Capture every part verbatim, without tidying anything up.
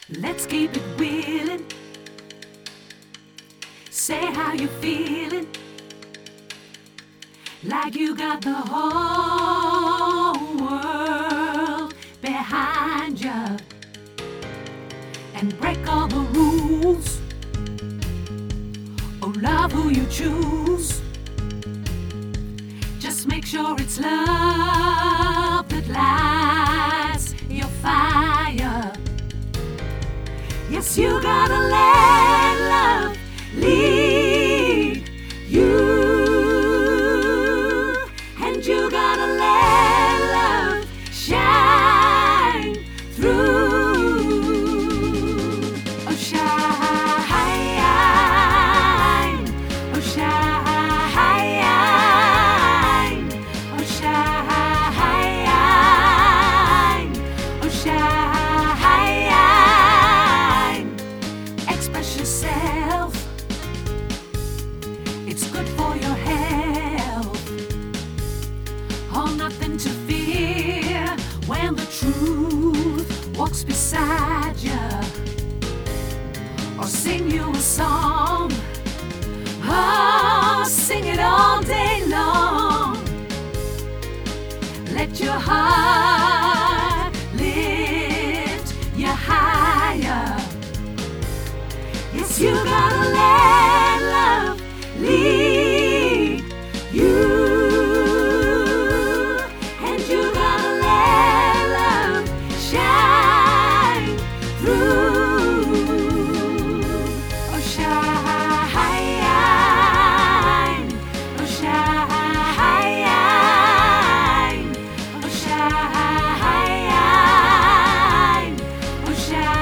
Let's keep it wheeling. Say how you feeling, like you got the whole world behind you, and break all the rules. Oh, love who you choose. Just make sure it's love that lights your fire. Yes, you gotta let love lead you, and you gotta let love shine through. Oh, shine, oh, shine, oh, shine, oh, shine. Express yourself. It's good for your health. Oh, nothing to fear when the truth walks beside you, or sing you a song. Oh, sing it all day long. Let your heart lift you higher. Yes, you gotta let love lead you, and you gotta let love shine through. Oh, shine, oh, shine, oh, shine, oh,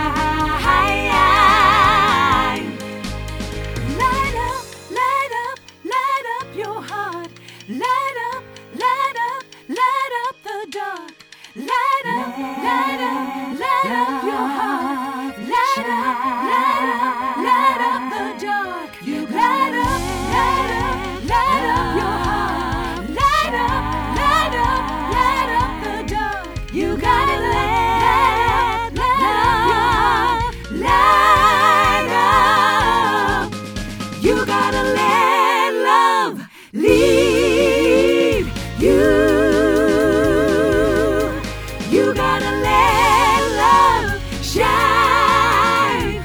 shine. Light up, light up, light up your heart. Light up, light up, light up the dark. Light up, light up, light up your heart. Light up, light up, light up the dark. You light up, light up, light up your heart. Light up, light up, light up the dark. You gotta let, light up your heart. Light up. You gotta let love lead you. You gotta let love shine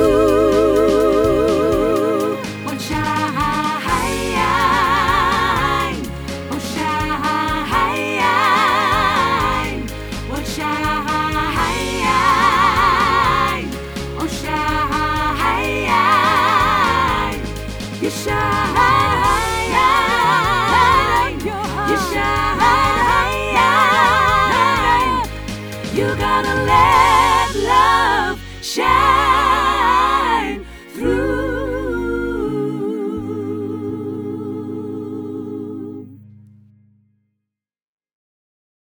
through. Oh, shine, oh, shine, oh, shine, oh, shine. You shine.